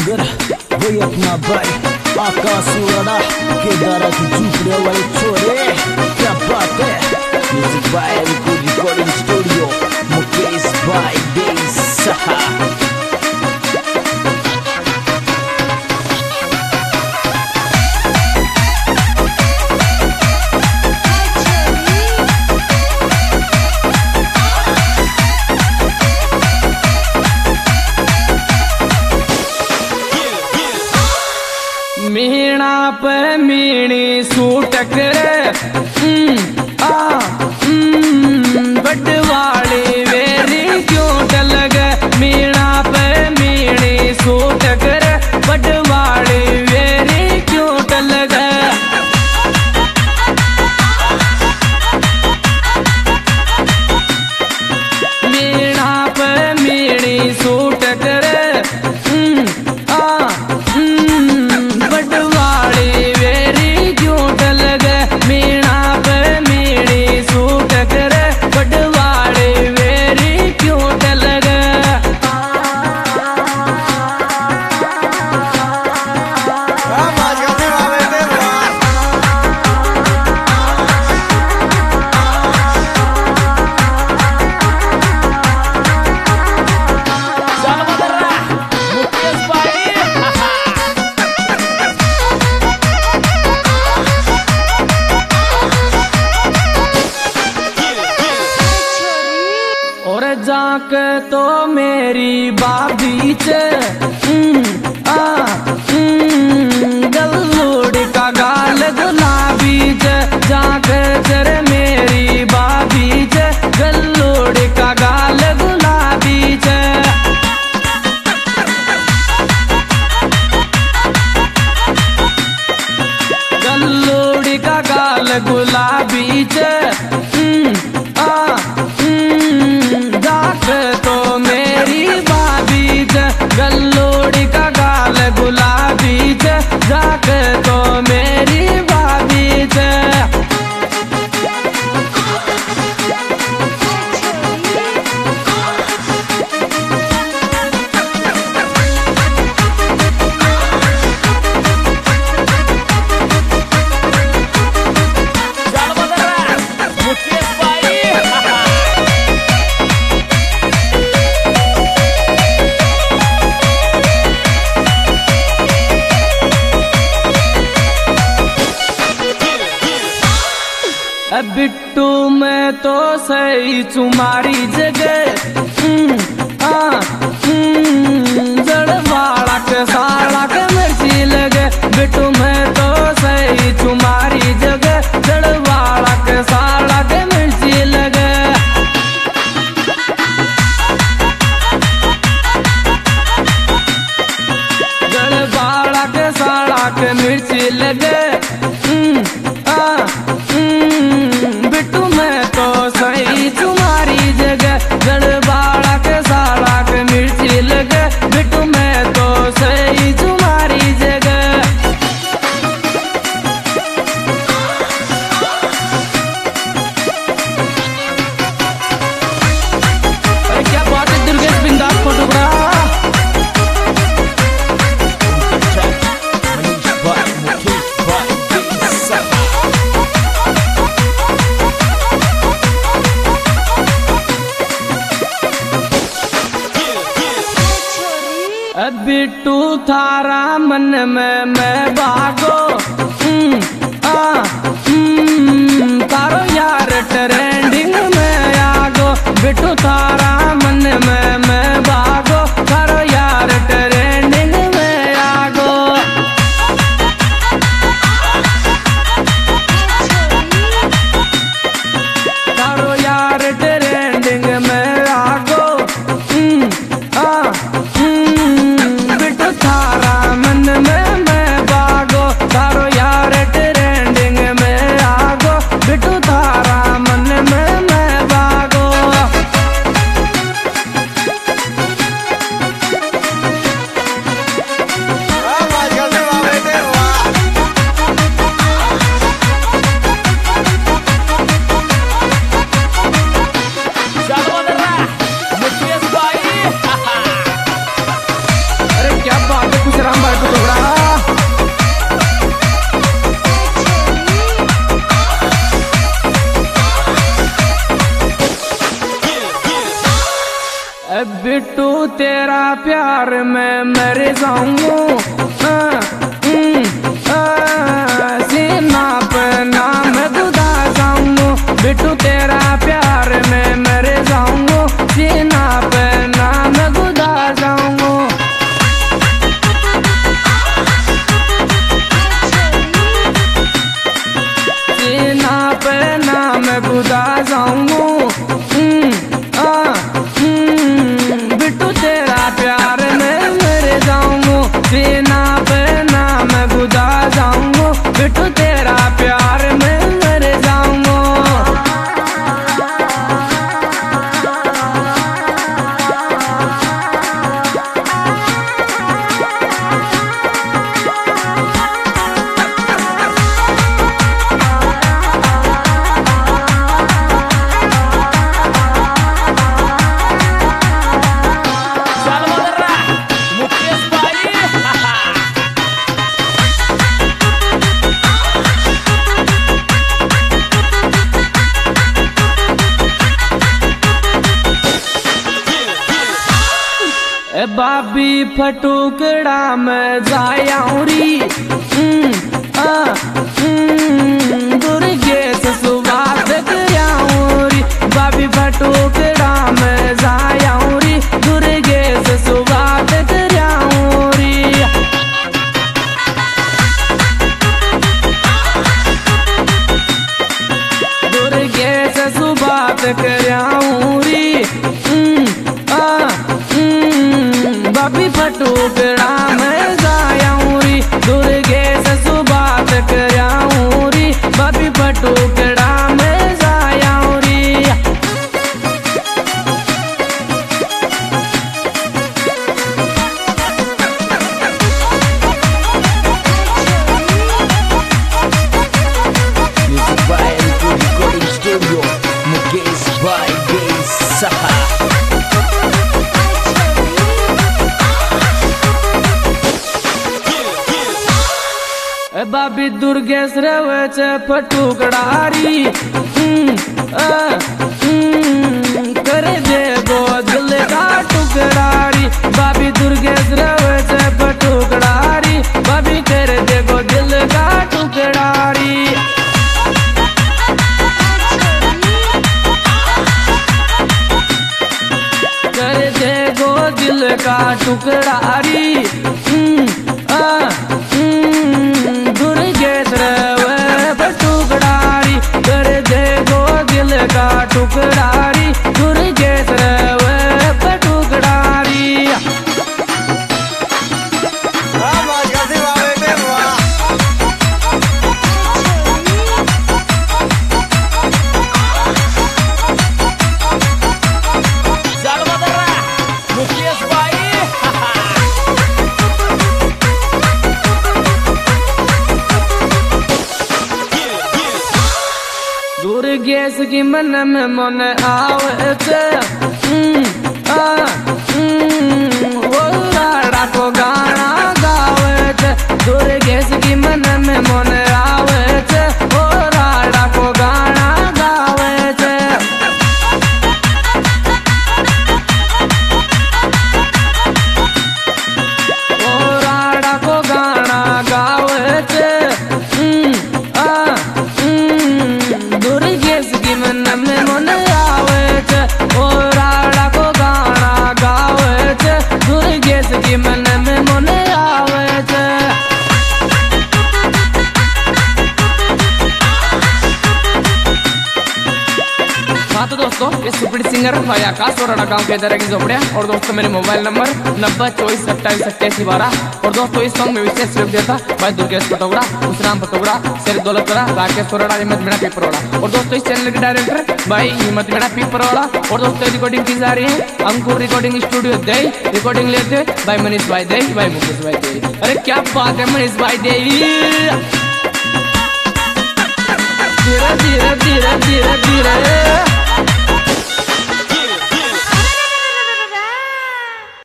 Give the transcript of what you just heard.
डोंगर वही अपना भाई आकाश वाला केदारा की झूपड़े वाले छोरे। क्या बात है। Music by recording studio Mukesh भाई देसा। मीणा पे मीणी सूट करे बटवाली वेरी क्यों डलग। मीणा पे मीणी सूट करे बटवाली वेरी क्यों डलग। मीणा पे मीणी सूट करे जाक तो मेरी बाबी गल्लूड़ी का गाल गुलाबी जाक जर मेरी बाबी गल्लूड़ी का गाल गुलाबी गल्लूड़ी का गाल गुलाबी तो मेरी बाबी गल्लूड़ी का गाल गुलाबी जाक तो मेरी बाबी बिट्टू में तो सही तुम्हारी जगह जड़वाड़ा के साड़ा के मिर्ची लगे। बिट्टू में तो सही तुम्हारी जगह जड़वाड़ा के साड़ा के मिर्ची लगे। जड़वाड़ा के साड़ा के मिर्ची लगे। बिट्टू में तो सही तुम्हारी जगह गड़बाड़ा के साड़ा के मिर्ची लगे। बिट्टू में तो सही तुम्हारी जगह। अरे क्या बात है दुर्गेश बिंदास फोटोग्राफ। बिट्टू थारा मन में मैं भागो तारो यार ट्रेंडिंग में आगो। बिट्टू थारा मन में मैं भागो तारो यार ट्रेंडिंग में आगो। तारो यार ट्रेंडिंग में आगो। थारा मन में मैं भागो तारो यार ट्रेंडिंग में आगो। बिट्टू थारा मन में मैं भागो। बिट्टू तेरा प्यार में मर जाऊंगा, सीना पे नाम गुदा जाऊंगा। बिट्टू तेरा प्यार में मर जाऊंगा, सीना पे नाम गुदा जाऊंगा। सीना पे नाम गुदा जाऊंगा। बिट्टू तेरा प्यार में मर जाऊंगा, सीना पे नाम गुदा जाऊंगा। बिट्टू तेरा प्यार में मर जाऊंगा। बाबी फटुकड़ा में जायाऊरी, दुर्गे से सुबात कराऊरी। बाबी फटुकड़ा में जायाऊरी, दुर्गे से सुबात कराऊरी। दुर्गे से सुबात कराऊरी। बाबी फटुकड़ा में जायाऊरी, दुर्गे से सुबात कराऊरी। बाबी फटुकड़ा में जायाऊरी। Music by Rico Recording Studio, Mukesh by Dei Saha. बाबी दुर्गेश रवच फटुकड़ारी, कर दे वो दिल का टुकड़ारी। बाबी दुर्गेश रवच फटुकड़ारी, बाबी कर दे वो दिल का टुकड़ारी। कर दे वो दिल का टुकड़ारी। टुकड़ारी कर दे गो दिल का टुकड़ारी। दुर्गे टुकड़ारी। दुर्गेश की मन में मन आवत, वो राड़ा को गाना गावत। दुर्गेश की मन में मन आवत, वो राड़ा को गाना गावत। वो राड़ा को गाना गावत। दुर्गेश की मन में मन आवत, ओ राड़ा को गाना गावत। दुर्गेश की मन में मन आवत। हाँ तो दोस्तों, ये सुपीड सिंगर भाई आकाश और गांव के तरह की झोपड़िया। और दोस्तों मेरे मोबाइल नंबर 9024278812। और दोस्तों इस सॉन्ग में विशेष रूप देता भाई दुर्गेश पटोगड़ा, उसराम पटोगड़ा, शेर दौलतरा, राकेश सोरड़ा, हिम्मत मीणा पीपरोड़ा। और दोस्तों इस चैनल के डायरेक्टर भाई हिम्मत मीणा पीपरोड़ा। और दोस्तों रिकॉर्डिंग की जा रही है अंकुर रिकॉर्डिंग स्टूडियो दे। रिकॉर्डिंग लेते भाई मनीष भाई दे, भाई मुकेश भाई दे। अरे क्या बात है मनीष भाई दे। धीरे धीरे धीरे धीरे धीरे